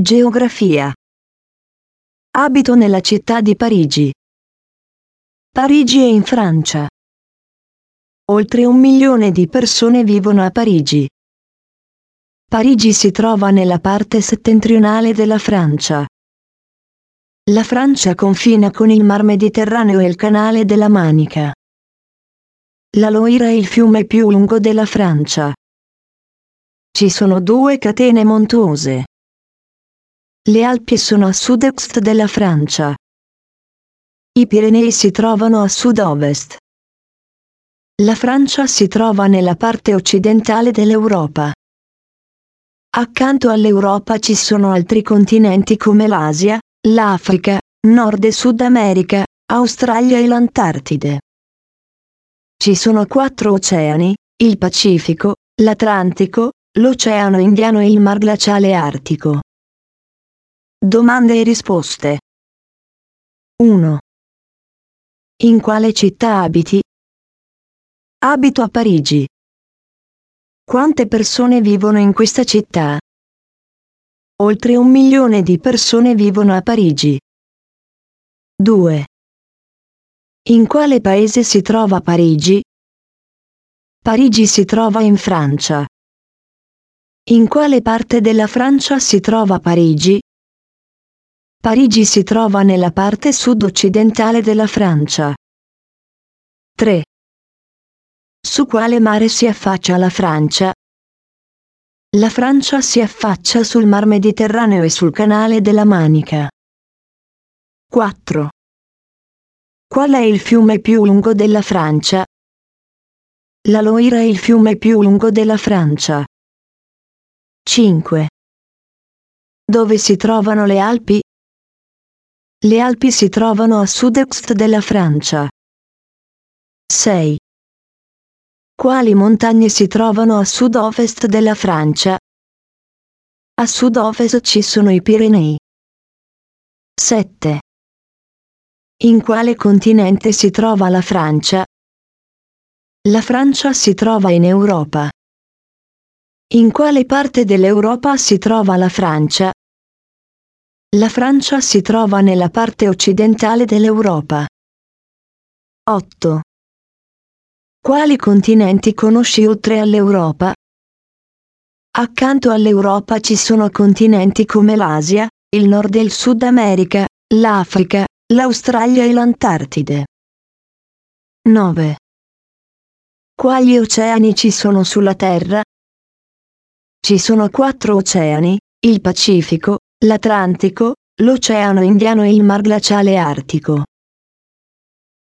Geografia. Abito nella città di Parigi. Parigi è in Francia. Oltre 1 milione di persone vivono a Parigi. Parigi si trova nella parte settentrionale della Francia. La Francia confina con il Mar Mediterraneo e il Canale della Manica. La Loira è il fiume più lungo della Francia. Ci sono 2 catene montuose. Le Alpi sono a sud-est della Francia. I Pirenei si trovano a sud-ovest. La Francia si trova nella parte occidentale dell'Europa. Accanto all'Europa ci sono altri continenti come l'Asia, l'Africa, Nord e Sud America, Australia e l'Antartide. Ci sono 4 oceani, il Pacifico, l'Atlantico, l'Oceano Indiano e il Mar Glaciale Artico. Domande e risposte. 1. In quale città abiti? Abito a Parigi. Quante persone vivono in questa città? Oltre 1 milione di persone vivono a Parigi. 2. In quale paese si trova Parigi? Parigi si trova in Francia. In quale parte della Francia si trova Parigi? Parigi si trova nella parte sud-occidentale della Francia. 3. Su quale mare si affaccia la Francia? La Francia si affaccia sul Mar Mediterraneo e sul Canale della Manica. 4. Qual è il fiume più lungo della Francia? La Loira è il fiume più lungo della Francia. 5. Dove si trovano le Alpi? Le Alpi si trovano a sud-est della Francia. 6. Quali montagne si trovano a sud-ovest della Francia? A sud-ovest ci sono i Pirenei. 7. In quale continente si trova la Francia? La Francia si trova in Europa. In quale parte dell'Europa si trova la Francia? La Francia si trova nella parte occidentale dell'Europa. 8. Quali continenti conosci oltre all'Europa? Accanto all'Europa ci sono continenti come l'Asia, il Nord e il Sud America, l'Africa, l'Australia e l'Antartide. 9. Quali oceani ci sono sulla Terra? Ci sono 4 oceani, il Pacifico, l'Atlantico, l'Oceano Indiano e il Mar Glaciale Artico.